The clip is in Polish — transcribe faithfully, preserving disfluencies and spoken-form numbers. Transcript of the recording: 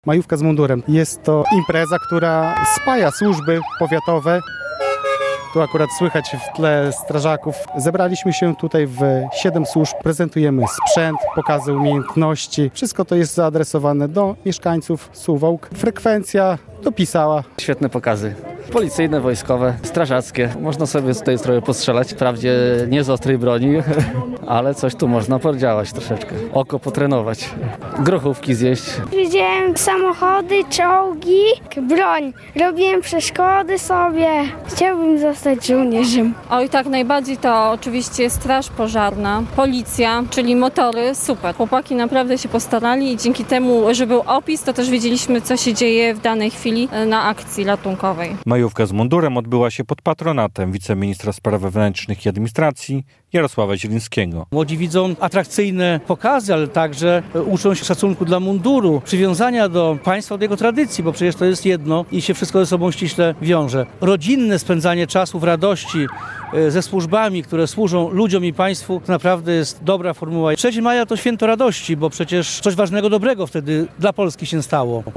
Majówka z mundurem. Jest to impreza, która spaja służby powiatowe. Tu akurat słychać w tle strażaków. Zebraliśmy się tutaj w siedem służb, prezentujemy sprzęt, pokazy umiejętności. Wszystko to jest zaadresowane do mieszkańców Suwałk. Frekwencja dopisała. Świetne pokazy. Policyjne, wojskowe, strażackie. Można sobie tutaj trochę postrzelać. Wprawdzie nie z ostrej broni, ale coś tu można podziałać troszeczkę. Oko potrenować. Grochówki zjeść. Widziałem samochody, czołgi, broń. Robiłem przeszkody sobie. Chciałbym zostać żołnierzem. Oj, tak, najbardziej to oczywiście straż pożarna, policja, czyli motory. Super. Chłopaki naprawdę się postarali i dzięki temu, że był opis, to też wiedzieliśmy, co się dzieje w danej chwili na akcji ratunkowej. Majówka z mundurem odbyła się pod patronatem wiceministra spraw wewnętrznych i administracji Jarosława Zielińskiego. Młodzi widzą atrakcyjne pokazy, ale także uczą się szacunku dla munduru, przywiązania do państwa, do jego tradycji, bo przecież to jest jedno i się wszystko ze sobą ściśle wiąże. Rodzinne spędzanie czasu w radości ze służbami, które służą ludziom i państwu, to naprawdę jest dobra formuła. trzeciego maja to święto radości, bo przecież coś ważnego, dobrego wtedy dla Polski się stało.